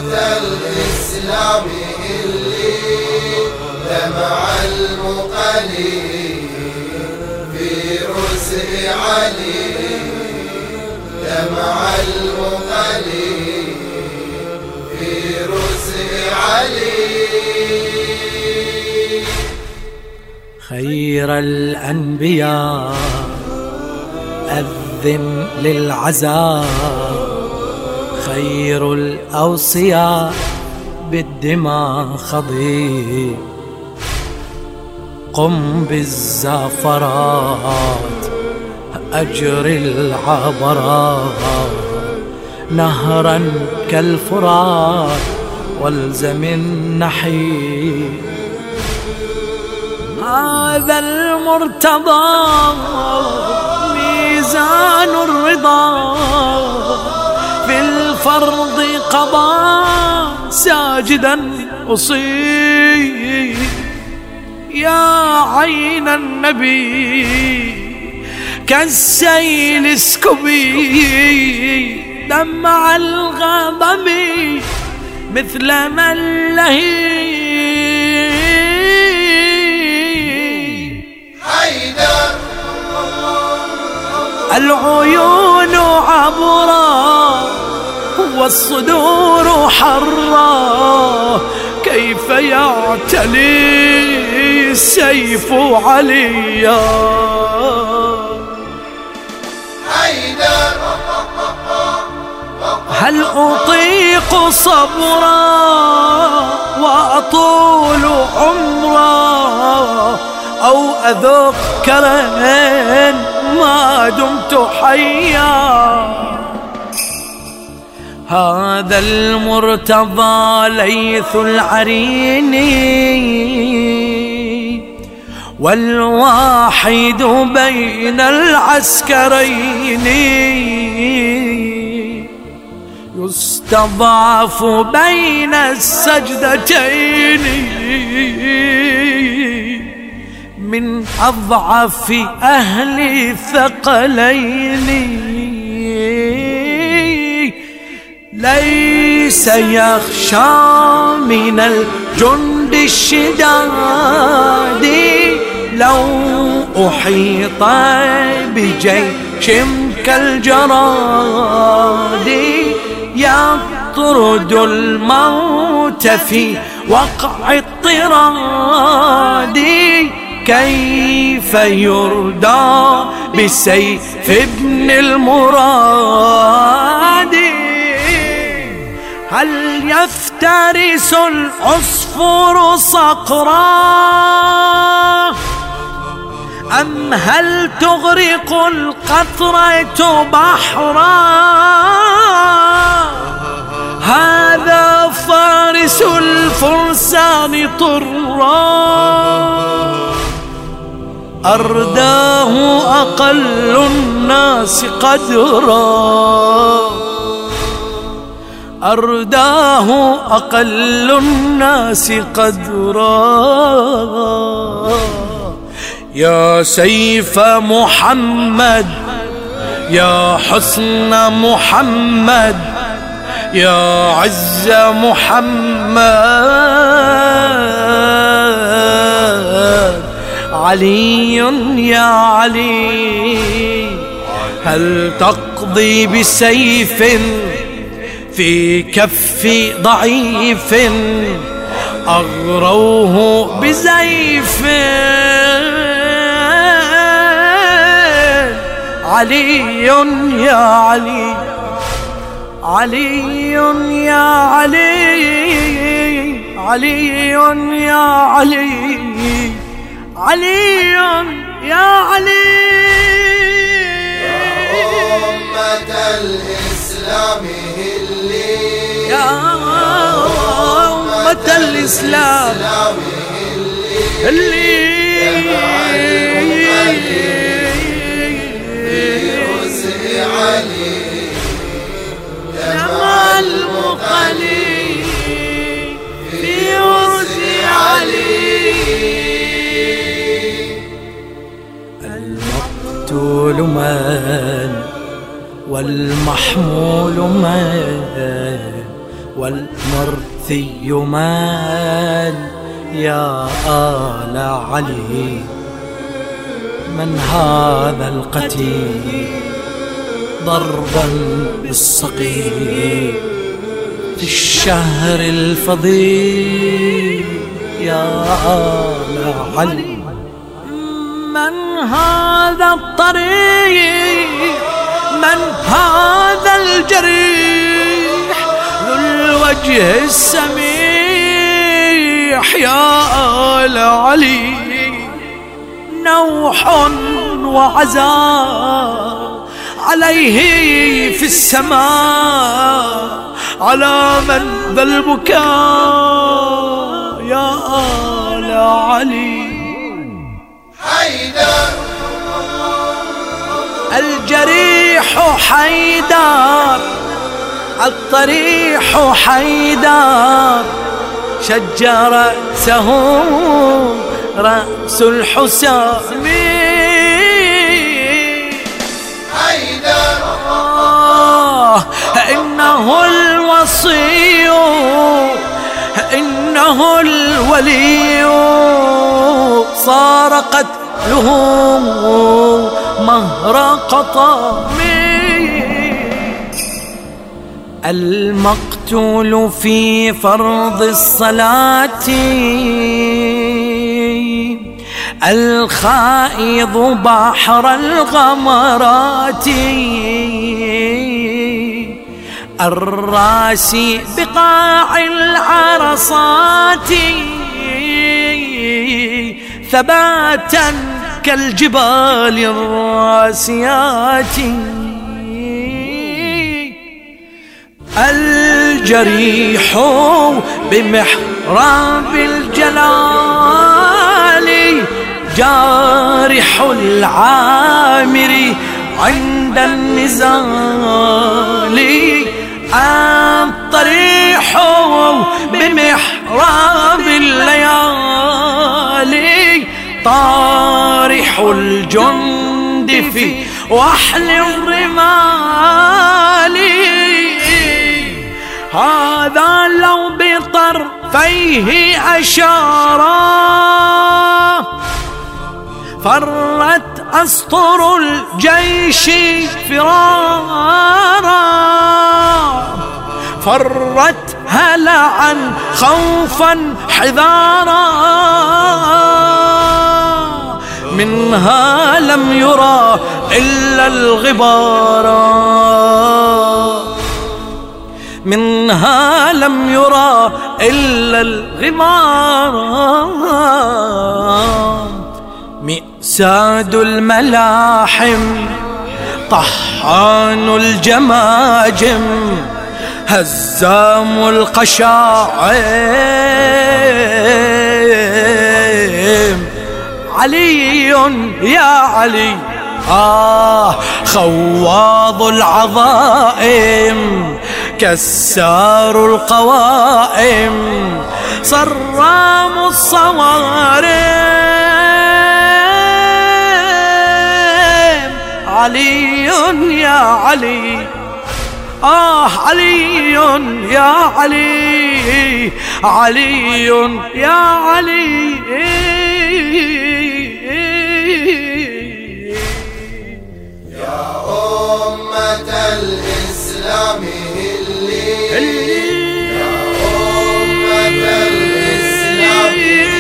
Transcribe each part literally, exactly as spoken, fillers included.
الإسلام اللي دمع المقلي في رزق علي، دمع المقلي في رزق علي. خير الأنبياء أذن للعزاء، خير الأوصياء بالدماء خضي، قم بالزافرات أجري العبرات، نهرا كالفرات والزم النحيب. هذا المرتضى ميزان الرضا، في الفرض قضى ساجدا أصيب. يا عين النبي كالسيل اسكبي، دمع الغضب مثل من لهيب. حيدر العيون عبرا والصدور حرا، كيف يعتلي السيف عليا. حيدر هل أطيق صبرا وأطول عمرا، أو أذوق كرها ما دمت حيا. هذا المرتضى ليث العريني، والواحد بين العسكرين، يستضعف بين السجدتين من أضعف أهل الثقلين. ليس يخشى من الجند الشداد، لو أحيط بجيش كالجراد، يطرد الموت في وقع الطراد. كيف يردى بسيف ابن المراد. هل يفترس العصفور صقرا، أم هل تغرق القطرة بحرا. هذا فارس الفرسان طرا، أرداه أقل الناس قدرا، أرداه أقل الناس قدرا. يا سيف محمد، يا حسن محمد، يا عز محمد. علي يا علي، هل تقضي بسيف في كف ضعيف، أغروه بزيف. علي يا علي، علي يا علي، علي يا علي، علي يا علي. يا أمة الإسلام اللي، يا أمة الإسلام اللي في رزق علي، دمع المقلي في رزق علي. المقتول من والمحمول من، والمقتول مرثي من يا آل علي، من هذا القتيل ضربا بالصقيل في الشهر الفضيل يا آل علي؟ من هذا الطريق، من هذا الجريح ذو الوجه السميح يا آل علي؟ نوح وعزاء عليه في السماء، على من ذا البكاء يا آل علي؟ حيدر الجريح حيدر، الطريح حيدر، شج رأسه رأس الحسام. حيدر آه إنه الوصي، إنه الولي، صار قتله مهر قطام. المقتول في فرض الصلاة، الخائض بحر الغمرات، الراسي بقاع العرصات، ثباتا كالجبال الراسيات. الجريح بمحراب الجلال، جارح العامر عند النزال، الطريح بمحراب الليالي، طارح الجند في وحل الرمال. هذا لو بطرفيه أشارا، فرت أسطر الجيش فرارا، فرت هلعا خوفا حذارا، منها لم يرى إلا الغبارا، منها لم يرى إلا الغبار. مئساد الملاحم، طحان الجماجم، هزام القشاعم. علي يا علي، آه خواض العظائم، كسار القوائم، صرام الصوارم. علي يا علي، آه علي يا علي، علي يا علي. يا أمة الإسلام هلي، يا أمة الإسلام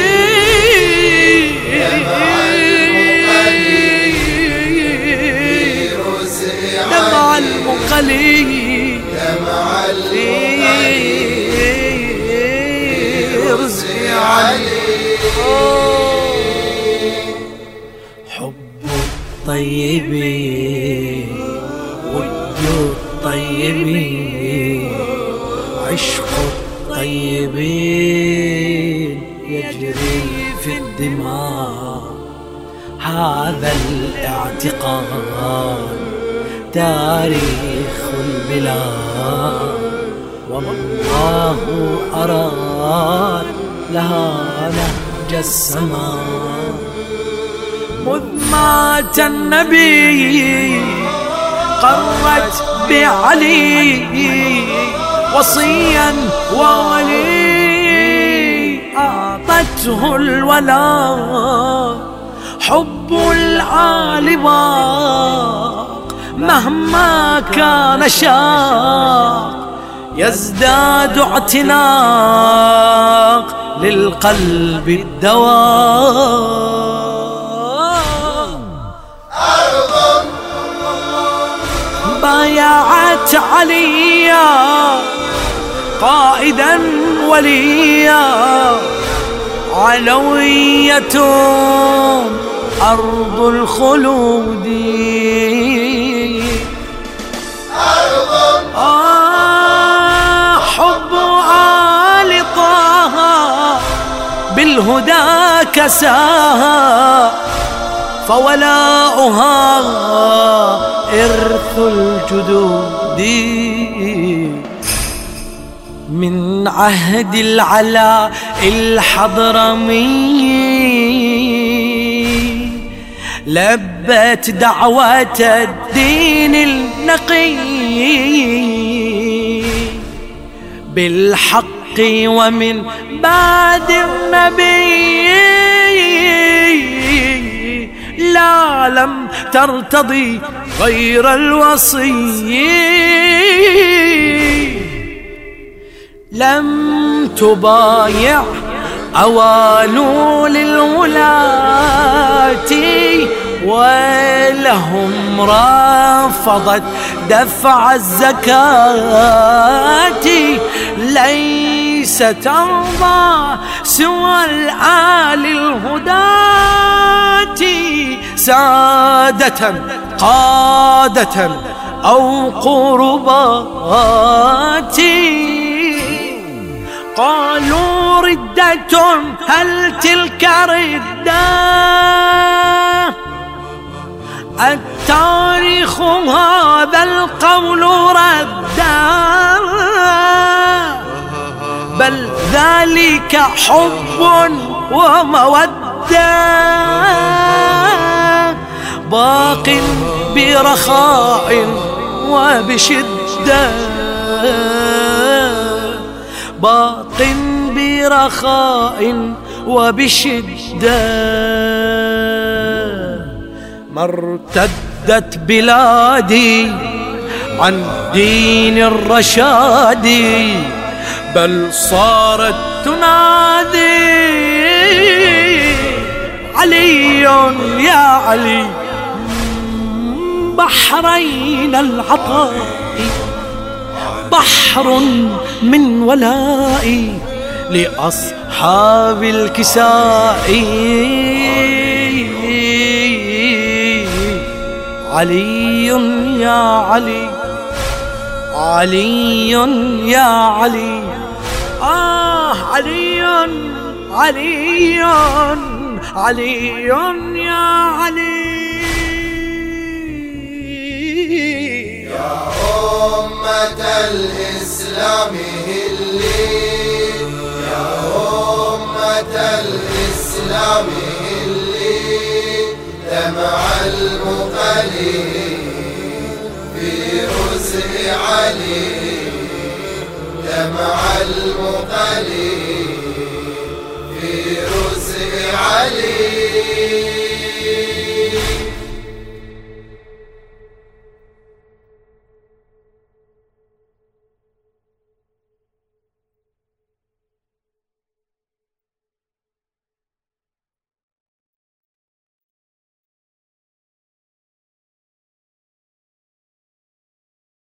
يا مع المقلي في رزق علي، يا مع المقلي في رزق علي. حب الطيبين ود الطيبين، عشق الطيبين يجري في الدماء. هذا الاعتقاد تاريخ البلاد، والله أراد لها نهج السماء. مذ مات النبي قرت بعلي، وصيا علمته الولاء حب الآل باق مهما كان شاق يزداد اعتناق للقلب الدواء. أرض بايعت عليا قائدا وليا علوية أرض الخلود. أرض آه حب آل طه بالهدى كساها فولاؤها إرث الجدود. من عهد العلاء الحضرمي لبت دعوة الدين النقي بالحق ومن بعد النبي لا لم ترتضي غير الوصي. لم تبايع أوالوا للولاة ولهم رافضت دفع الزكاة. ليس ترضى سوى الآل الهداة سادة قادة أو قربات. قالوا ردة هل تلك ردة التاريخ هذا القول ردا بل ذلك حب ومودة باق برخاء وبشدة باق برخاء وبشدة. ما ارتدت بلادي عن دين الرشاد بل صارت تنادي علي يا علي بحرين العطاء بحر من ولائي لأصحاب الكساء. علي يا علي علي يا علي آه علي علي علي يا علي. يا أمة الإسلام هلي يا أمة الإسلام هلي دمع المقلي في رزق علي دمع المقلي في رزق علي.